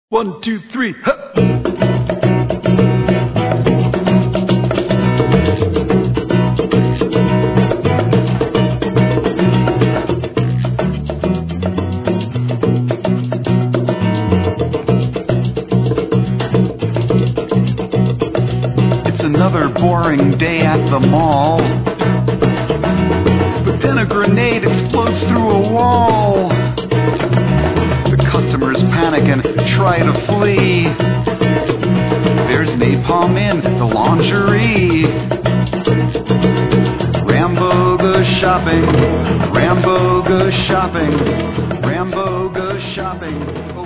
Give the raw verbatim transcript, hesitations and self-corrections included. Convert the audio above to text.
One, two, three, huh. It's another boring day at the mall, but then a grenade explodes through a wall. Customers panic and try to flee. There's napalm in the lingerie. Rambo goes shopping, Rambo goes shopping, Rambo goes shopping.